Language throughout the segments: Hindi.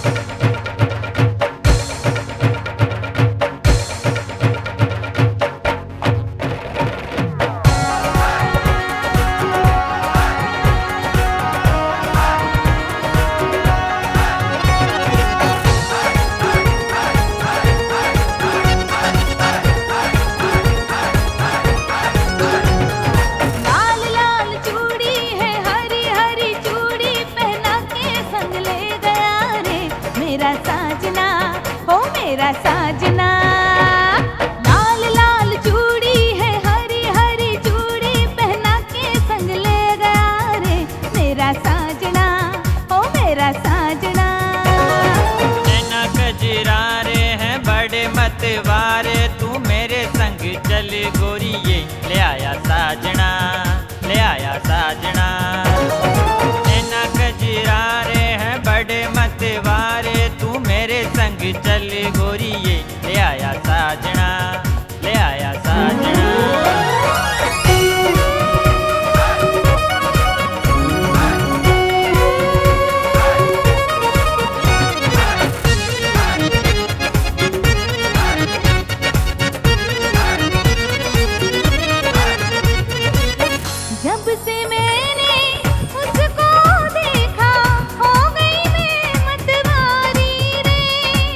मेरा साजना। लाल लाल चूड़ी है हरी हरी चूड़ी पहना के संग ले गया रे मेरा साजना, ओ मेरा साजना। नैना कजरारे हैं बड़े मतवारे, तू मेरे संग चल गोरिये ले आया साजना, ले आया साजना। नैना कजरारे हैं बड़े मतवारे, तू मेरे संग चल गोरिये ले आया साजना, ले आया साजना। जब से मैंने उसको देखा हो गई मैं मतवारी रे।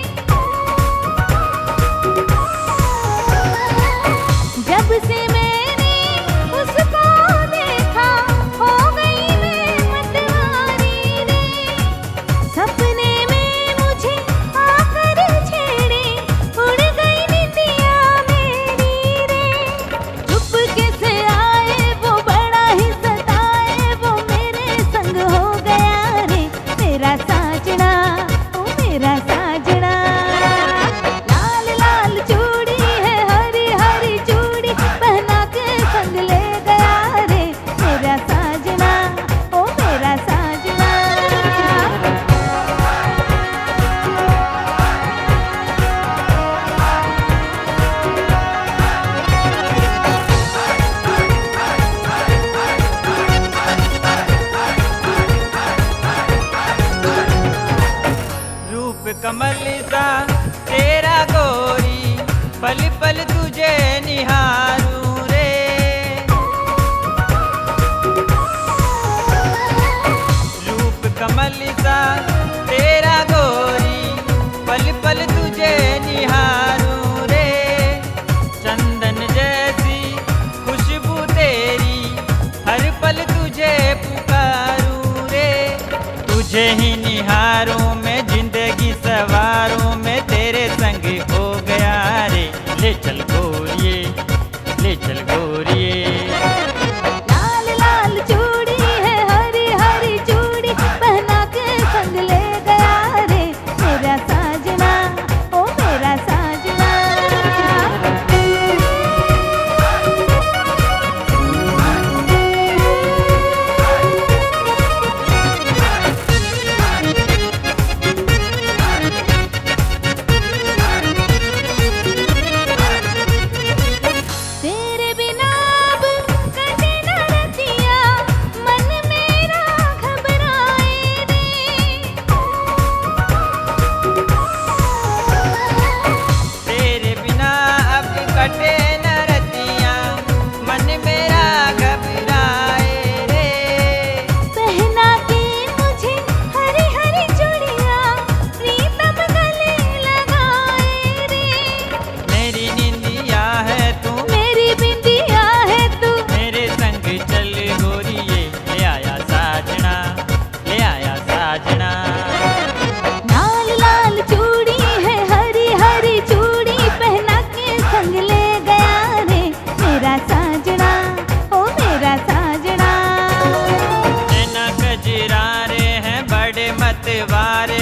जब से मैंने उसको देखा हो गई मैं मतवारी रे। सपने में मुझे आकर छेड़े उड़ गई निंदिया मेरी रे। चुपके से आए वो बड़ा ही सताए, वो मेरे संग हो गया रे मेरा साजना, ओ मेरा साजना। लाल लाल चूड़ी है हरी हरी चूड़ी पहना के संग ले गया रे मेरा साजना, ओ मेरा साजना। रूप कमल सा तेरा गोरी, पल पल तुझे निहारूं रे। रूप कमल सा तेरा गोरी, पल पल तुझे निहारूं रे। चंदन जैसी खुशबू तेरी, हर पल तुझे पुकारूं रे। तुझे ही निहारूं मैं जिंदगी सवारूं मैं, तेरे संग हो गया रे ले चल गोरिये, ले चल गोरिये। लाल लाल चूड़ी है हरी हरी चूड़ी पहना के संग ले गया रे मेरा साजना, ओ मेरा साजना। तेरे बिना अब कटे न रतिया, मन मेरा घबराए रे। तेरे बिना अब कटे न रतियां, मन मेरा घबराए रे। पहना के मुझे हरी हरी चूड़ियां प्रीतम गले लगाए रे। मेरी निंदिया है तू, मेरी बिंदिया है तू, मेरे संग चल गोरिये ले आया साजना, ले आया साजना। लाल लाल चूड़ी है हरी हरी चूड़ी पहना के संग ले गया रे मेरा साजना, ओ मेरा साजना। नैना कजरारे हैं बड़े मतवारे,